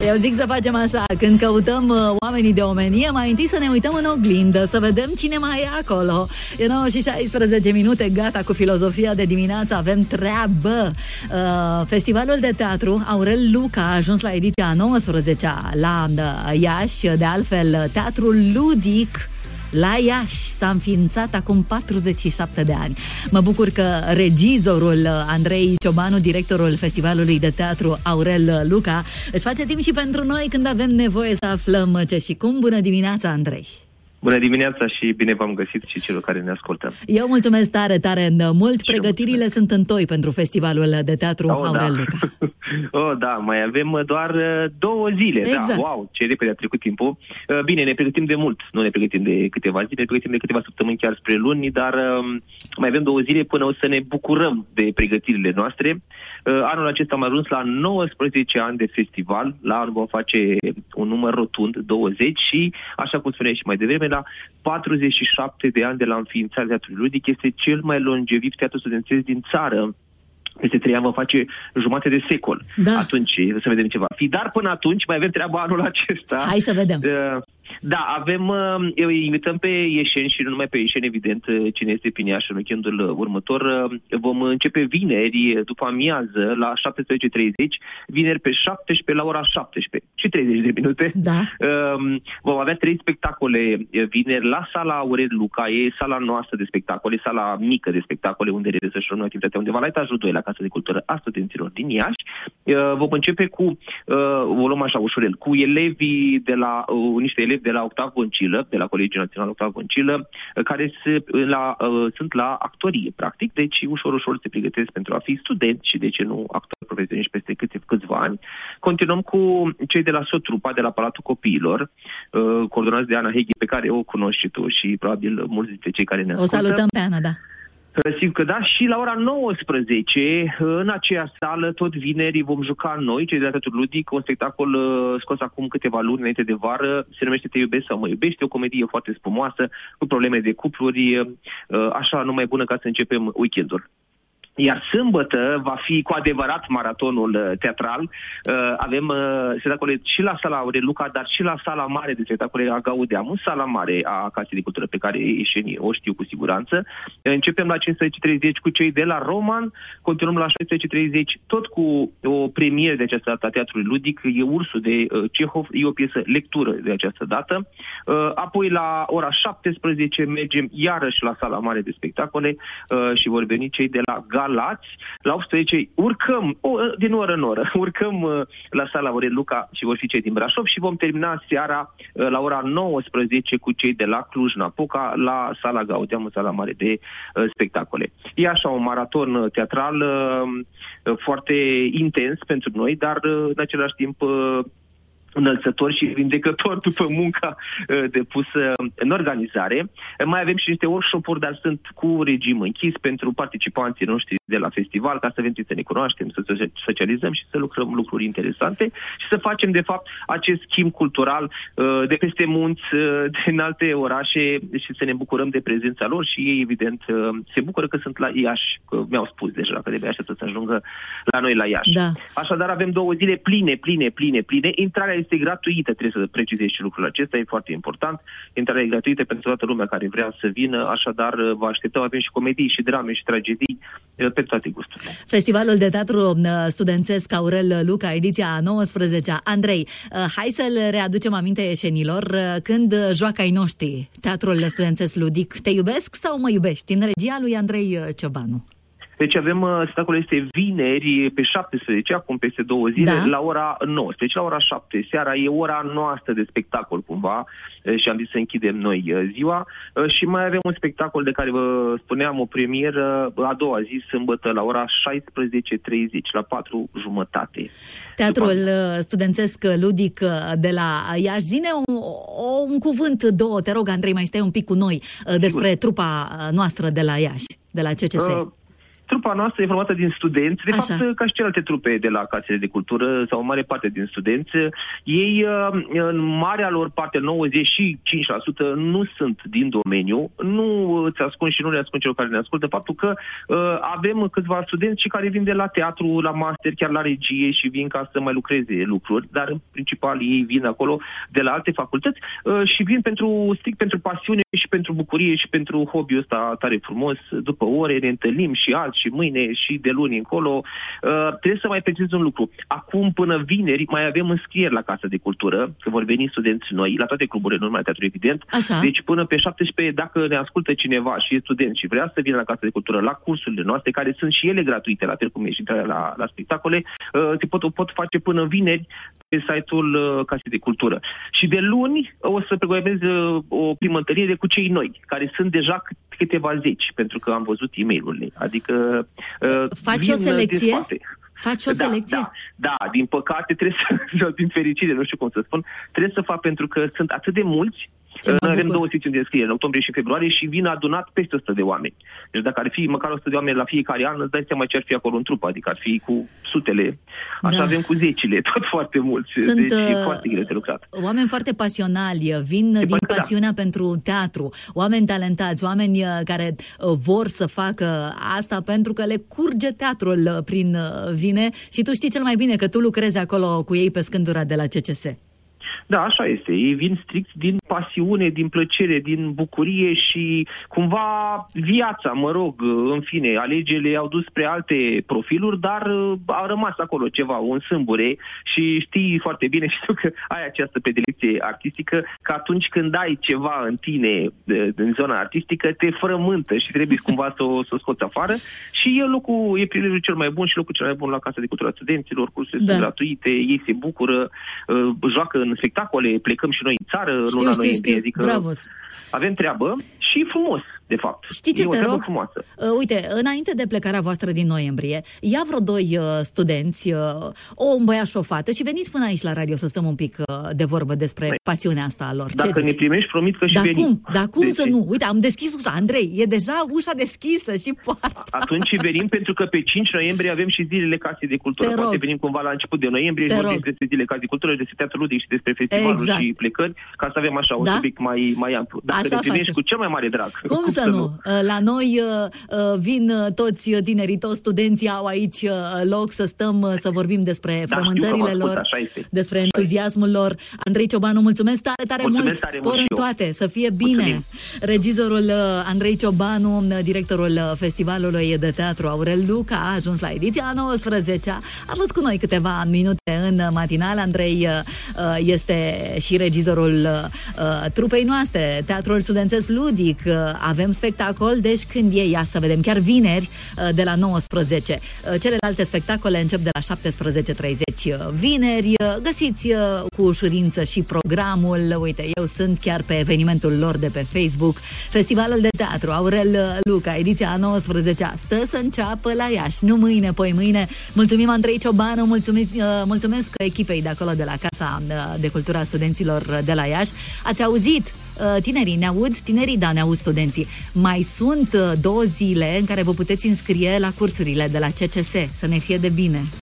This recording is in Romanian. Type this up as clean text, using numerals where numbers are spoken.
Eu zic să facem așa, când căutăm oamenii de omenie, mai întâi să ne uităm în oglindă, să vedem cine mai e acolo. E 9:16, gata cu filozofia de dimineață, avem treabă. Festivalul de teatru Aurel Luca a ajuns la ediția 19-a la Iași, de altfel Teatrul Ludic la Iași s-a înființat acum 47 de ani. Mă bucur că regizorul Andrei Ciobanu, directorul Festivalului de Teatru Aurel Luca, își face timp și pentru noi când avem nevoie să aflăm ce și cum. Bună dimineața, Andrei! Bună dimineața și bine v-am găsit și celor care ne ascultă. Eu mulțumesc tare mult. Pregătirile sunt întoi pentru Festivalul de Teatru Aurel Luca. Da, mai avem doar 2 zile. Exact. Da, wow, ce repede a trecut timpul. Bine, ne pregătim de mult. Nu ne pregătim de câteva zile, ne pregătim de câteva săptămâni, chiar spre luni, dar mai avem 2 zile până o să ne bucurăm de pregătirile noastre. Anul acesta am ajuns la 19 ani de festival. La anul vom face un număr rotund, 20, și, așa cum spuneai și mai devreme, la 47 de ani de la înființarea Teatrului Ludic. Este cel mai longeviv teatru studențesc din țară. Peste 3 ani va face jumătate de secol. Da. Atunci să vedem ce va fi. Dar până atunci mai avem treaba anul acesta. Hai să vedem. Da, avem, invităm pe ieșeni și nu numai pe ieșeni, evident, cine este pe Iași în weekendul următor. Vom începe vineri, după amiază, la 17:30, vineri pe 17 la ora 17 și 30 de minute. Da. Vom avea 3 spectacole vineri la sala Aurel Luca, e sala noastră de spectacole, sala mică de spectacole, unde desfășurăm activitatea undeva la etajul 2, la Casa de Cultură a Studenților din Iași. Vom începe cu, o luăm așa ușurel, cu elevii de la, niște elevi de la Octav Băncilă, de la Colegiul Național Octav Băncilă, care sunt la actorie, practic, deci ușor se pregătesc pentru a fi studenți și, de ce nu, actori profesioniști peste câțiva ani. Continuăm cu cei de la Sotrupa, de la Palatul Copiilor, coordonați de Ana Heghi, pe care o cunoști și tu și probabil mulți dintre cei care ne ascultă. O salutăm pe Ana, da. Sigur că da, și la ora 19, în aceeași sală, tot vineri, vom juca noi, cei de la Teatrul Ludic, un spectacol scos acum câteva luni înainte de vară, se numește Te iubesc sau mă iubești, o comedie foarte spumoasă, cu probleme de cupluri, așa numai bună ca să începem weekendul. Iar sâmbătă va fi cu adevărat maratonul teatral. Avem spectacole și la sala Aurel Luca, dar și la sala mare de spectacole a Gaudeamu, sala mare a Casei de Cultură, pe care ieșenii o știu cu siguranță. Începem la 15:30 cu cei de la Roman, continuăm la 16:30 tot cu o premieră de această dată a Teatrului Ludic, e Ursul de Cehov, e o piesă lectură de această dată. Apoi la ora 17 mergem iarăși la sala mare de spectacole și vor veni cei de la Galați. La 18 urcăm, din oră în oră, urcăm la sala Aurel Luca și vor fi cei din Brașov și vom termina seara la ora 19 cu cei de la Cluj-Napoca la sala Gaudeamu, sala mare de spectacole. E așa un maraton teatral foarte intens pentru noi, dar în același timp înălțător și vindecător după munca depusă în organizare. Mai avem și niște workshop-uri, dar sunt cu regim închis pentru participanții noștri de la festival, ca să avem să ne cunoaștem, să socializăm și să lucrăm lucruri interesante și să facem, de fapt, acest schimb cultural de peste munți, din alte orașe și să ne bucurăm de prezența lor și ei, evident, se bucură că sunt la Iași, că mi-au spus deja că de așteptă să ajungă la noi la Iași. Da. Așadar, avem 2 zile pline. Intrarea este gratuită, trebuie să precizez și lucrul acesta, e foarte important. Intrarea e gratuită pentru toată lumea care vrea să vină, așadar vă așteptăm, avem și comedii, și drame, și tragedii, pentru toate gusturile. Festivalul de Teatru Studențesc Aurel Luca, ediția 19. Andrei, hai să le readucem aminte ieșenilor când joacă ai noștri Teatrul Studențesc Ludic. Te iubesc sau mă iubești? În regia lui Andrei Ciobanu. Deci avem, spectacolul este vineri pe 17, acum peste 2 zile, da, la ora 19, la ora 7 seara, e ora noastră de spectacol cumva și am zis să închidem noi ziua și mai avem un spectacol de care vă spuneam, o premieră a doua zi, sâmbătă, la ora 16:30, la 4:30. Teatrul Studențesc Ludic de la Iași. Zine un cuvânt, 2, te rog, Andrei, mai stai un pic cu noi despre trupa noastră de la Iași, de la CCS. Trupa noastră e formată din studenți, de fapt ca și celelalte trupe de la casele de cultură, sau o mare parte din studenți. Ei, în marea lor parte, 95%, nu sunt din domeniu. Nu îți ascund și nu le ascund celor care ne ascultă faptul că avem câțiva studenți care vin de la teatru, la master, chiar la regie și vin ca să mai lucreze lucruri, dar în principal ei vin acolo de la alte facultăți și vin strict pentru pasiune și pentru bucurie și pentru hobby-ul ăsta tare frumos. După ore ne întâlnim și azi și mâine și de luni încolo. Trebuie să mai precizez un lucru. Acum până vineri mai avem înscrieri la Casa de Cultură, că vor veni studenți noi la toate cluburile, nu numai la teatru, evident. Așa. Deci până pe 17, dacă ne ascultă cineva și e student și vrea să vină la Casa de Cultură, la cursurile noastre, care sunt și ele gratuite, la fel cum e și intrarea la spectacole, se pot face până vineri pe site-ul Casei de Cultură. Și de luni o să pregătesc o primă întâlnire cu cei noi, care sunt deja câteva zeci, pentru că am văzut e-mail-urile. Adică faci o selecție? Faci o selecție? Da, din păcate trebuie să, din fericire, nu știu cum să spun, trebuie să fac pentru că sunt atât de mulți. Noi avem 2 secțiuni de înscriere, în octombrie și februarie, și vin adunat peste 100 de oameni. Deci dacă ar fi măcar 100 de oameni la fiecare an, îți dai seama ce ar fi acolo în trupă, adică ar fi cu sutele. Așa avem cu zecile, tot foarte mulți. Deci e foarte greu de lucrat. Oameni foarte pasionali, vin din pasiunea pentru teatru, oameni talentați, oameni care vor să facă asta pentru că le curge teatrul prin vine și tu știi cel mai bine că tu lucrezi acolo cu ei pe scândura de la CCS. Da, așa este. Ei vin strict din pasiune, din plăcere, din bucurie și cumva viața, în fine, alegerile au dus spre alte profiluri, dar a rămas acolo ceva, un sâmbure și știi foarte bine, știu că ai această predilecție artistică, că atunci când ai ceva în tine în zona artistică, te frământă și trebuie cumva să o scoți afară și e prilejul cel mai bun și locul cel mai bun la Casa de Cultură a Studenților, cursurile sunt gratuite, ei se bucură, joacă în spectacole, plecăm și noi în țară în luna noiembrie, adică bravos. Avem treabă și frumos, de fapt. Știi ce te rog? Frumoasă. Uite, înainte de plecarea voastră din noiembrie, ia vreo 2 studenți, un băiat și o fată și veniți până aici la radio să stăm un pic de vorbă despre pasiunea asta a lor. Dacă ne primești, promit că și venim. Dar cum să nu? Uite, am deschis ușa, Andrei, e deja ușa deschisă și poarta. Atunci venim pentru că pe 5 noiembrie avem și zilele Casei de Cultură. Poate venim cumva la început de noiembrie și vorbim despre zilele Casei de Cultură, despre teatru ludic și despre festivalul și plecări, ca să avem așa un subiect mai amplu. Dacă ne primești cu cel mai mare drag. Cum să nu? La noi vin toți tinerii, toți studenții au aici loc să stăm, să vorbim despre frământările lor, despre entuziasmul lor. Andrei Ciobanu, mulțumesc tare mult, spor în toate, să fie bine. Mulțumim. Regizorul Andrei Ciobanu, directorul Festivalului de Teatru Aurel Luca, a ajuns la ediția 19-a. A fost cu noi câteva minute în matinal. Andrei este și regizorul trupei noastre, Teatrul Studențesc Ludic. Avem spectacol, deci când e, ia să vedem, chiar vineri de la 19. Celelalte spectacole încep de la 17:30 vineri. Găsiți cu ușurință și programul. Uite, eu sunt chiar pe evenimentul lor de pe Facebook. Festivalul de Teatru Aurel Luca, ediția 19 stă să înceapă la Iași. Nu mâine, poi mâine. Mulțumim Andrei Ciobanu, mulțumesc echipei de acolo de la Casa de Cultură a Studenților de la Iași. Ați auzit? Tinerii ne aud? Tinerii, da, ne aud studenții. Mai sunt 2 zile în care vă puteți înscrie la cursurile de la CCS. Să ne fie de bine!